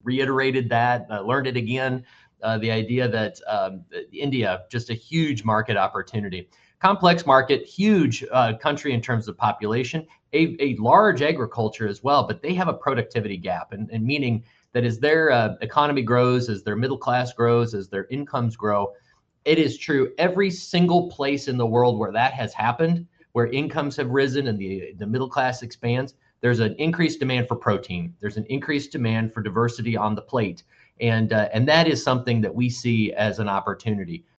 reiterated that, learned it again. The idea that India, just a huge market opportunity, complex market, huge country in terms of population, a large agriculture as well, but they have a productivity gap, and meaning that as their economy grows, as their middle class grows, as their incomes grow, it is true every single place in the world where that has happened, where incomes have risen and the middle class expands, there's an increased demand for protein. There's an increased demand for diversity on the plate. And that is something that we see as an opportunity.